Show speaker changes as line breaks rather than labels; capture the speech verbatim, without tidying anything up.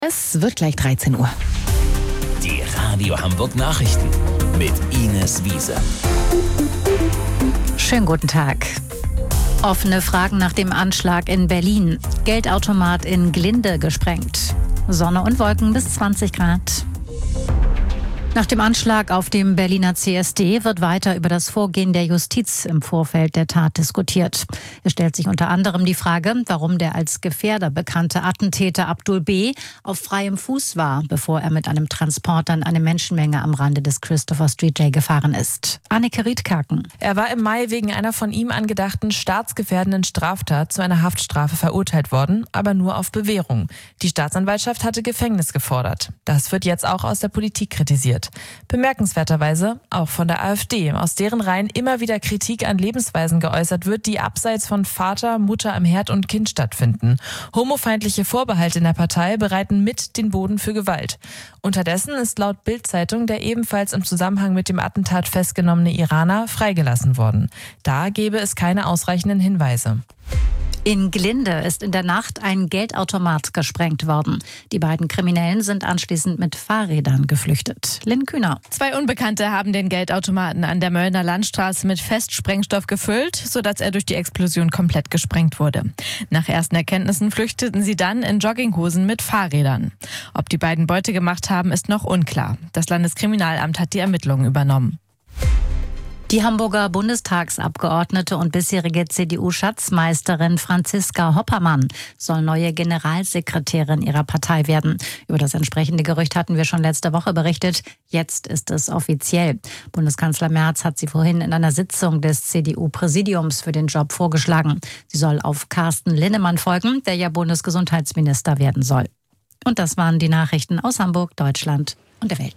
Es wird gleich dreizehn Uhr.
Die Radio Hamburg Nachrichten mit Ines Wiese.
Schönen guten Tag. Offene Fragen nach dem Anschlag in Berlin. Geldautomat in Glinde gesprengt. Sonne und Wolken bis zwanzig Grad. Nach dem Anschlag auf dem Berliner C S D wird weiter über das Vorgehen der Justiz im Vorfeld der Tat diskutiert. Es stellt sich unter anderem die Frage, warum der als Gefährder bekannte Attentäter Abdul B. auf freiem Fuß war, bevor er mit einem Transporter in eine Menschenmenge am Rande des Christopher Street J gefahren ist. Anneke Riedkaken.
Er war im Mai wegen einer von ihm angedachten staatsgefährdenden Straftat zu einer Haftstrafe verurteilt worden, aber nur auf Bewährung. Die Staatsanwaltschaft hatte Gefängnis gefordert. Das wird jetzt auch aus der Politik kritisiert. Bemerkenswerterweise auch von der AfD, aus deren Reihen immer wieder Kritik an Lebensweisen geäußert wird, die abseits von Vater, Mutter am Herd und Kind stattfinden. Homofeindliche Vorbehalte in der Partei bereiten mit den Boden für Gewalt. Unterdessen ist laut Bild-Zeitung der ebenfalls im Zusammenhang mit dem Attentat festgenommene Iraner freigelassen worden. Da gäbe es keine ausreichenden Hinweise.
In Glinde ist in der Nacht ein Geldautomat gesprengt worden. Die beiden Kriminellen sind anschließend mit Fahrrädern geflüchtet. Lynn Kühner.
Zwei Unbekannte haben den Geldautomaten an der Möllner Landstraße mit Festsprengstoff gefüllt, sodass er durch die Explosion komplett gesprengt wurde. Nach ersten Erkenntnissen flüchteten sie dann in Jogginghosen mit Fahrrädern. Ob die beiden Beute gemacht haben, ist noch unklar. Das Landeskriminalamt hat die Ermittlungen übernommen.
Die Hamburger Bundestagsabgeordnete und bisherige C D U-Schatzmeisterin Franziska Hoppermann soll neue Generalsekretärin ihrer Partei werden. Über das entsprechende Gerücht hatten wir schon letzte Woche berichtet. Jetzt ist es offiziell. Bundeskanzler Merz hat sie vorhin in einer Sitzung des C D U-Präsidiums für den Job vorgeschlagen. Sie soll auf Carsten Linnemann folgen, der ja Bundesgesundheitsminister werden soll. Und das waren die Nachrichten aus Hamburg, Deutschland und der Welt.